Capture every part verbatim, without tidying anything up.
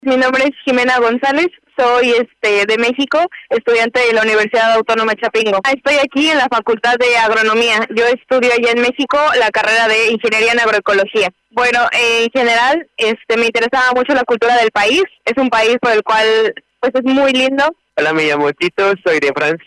Mi nombre es Jimena González, soy este de México, estudiante de la Universidad Autónoma Chapingo. Estoy aquí en la Facultad de Agronomía. Yo estudio allá en México la carrera de Ingeniería en Agroecología. Bueno, eh, en general, este me interesaba mucho la cultura del país. Es un país por el cual pues es muy lindo. Hola, me llamo Tito, soy de Francia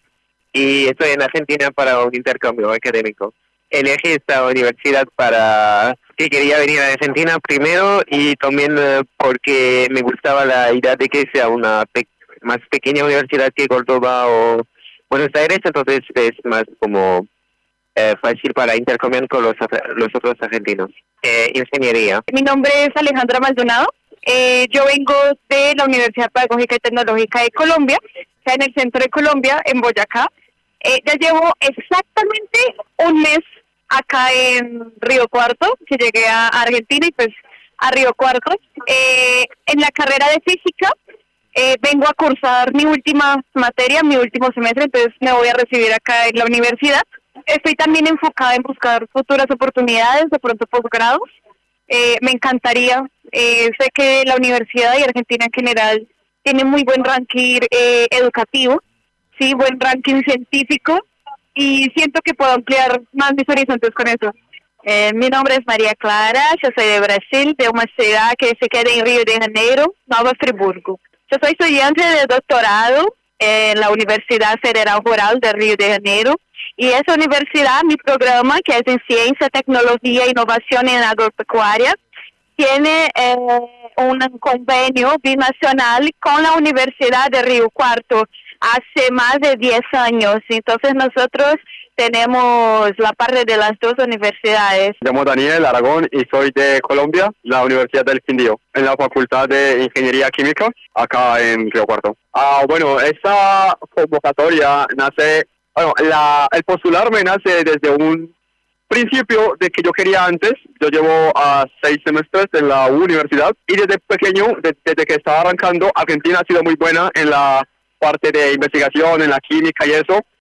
y estoy en Argentina para un intercambio académico. Elegí esta universidad para que quería venir a Argentina primero y también uh, porque me gustaba la idea de que sea una pe más pequeña universidad que Córdoba o Buenos Aires, entonces es más como eh, fácil para intercambiar con los, los otros argentinos. Eh, ingeniería. Mi nombre es Alejandra Maldonado. Eh, yo vengo de la Universidad Pedagógica y Tecnológica de Colombia, está en el centro de Colombia, en Boyacá. Eh, ya llevo exactamente un mes acá en Río Cuarto, que llegué a Argentina y pues a Río Cuarto. Eh, en la carrera de física eh, vengo a cursar mi última materia, mi último semestre, entonces me voy a recibir acá en la universidad. Estoy también enfocada en buscar futuras oportunidades, de pronto posgrados. Eh, me encantaría, eh, sé que la universidad y Argentina en general tiene muy buen ranking eh, educativo, sí, buen ranking científico, y siento que puedo ampliar más mis horizontes con eso. Eh, mi nombre es María Clara, yo soy de Brasil, de una ciudad que se queda en Río de Janeiro, Nova Friburgo. Yo soy estudiante de doctorado en la Universidad Federal Rural de Río de Janeiro, y esa universidad, mi programa, que es en Ciencia, Tecnología e Innovación en Agropecuaria, tiene eh, un convenio binacional con la Universidad de Río Cuarto hace más de diez años. Entonces nosotros tenemos la parte de las dos universidades. Me llamo Daniel Aragón y soy de Colombia, la Universidad del Quindío, en la Facultad de Ingeniería Química, acá en Río Cuarto. Ah, bueno, esta convocatoria nace, bueno, la, el postularme nace desde un principio de que yo quería antes. Yo llevo a seis semestres en la universidad y desde pequeño, de, desde que estaba arrancando, Argentina ha sido muy buena en la parte de investigación, en la química y eso.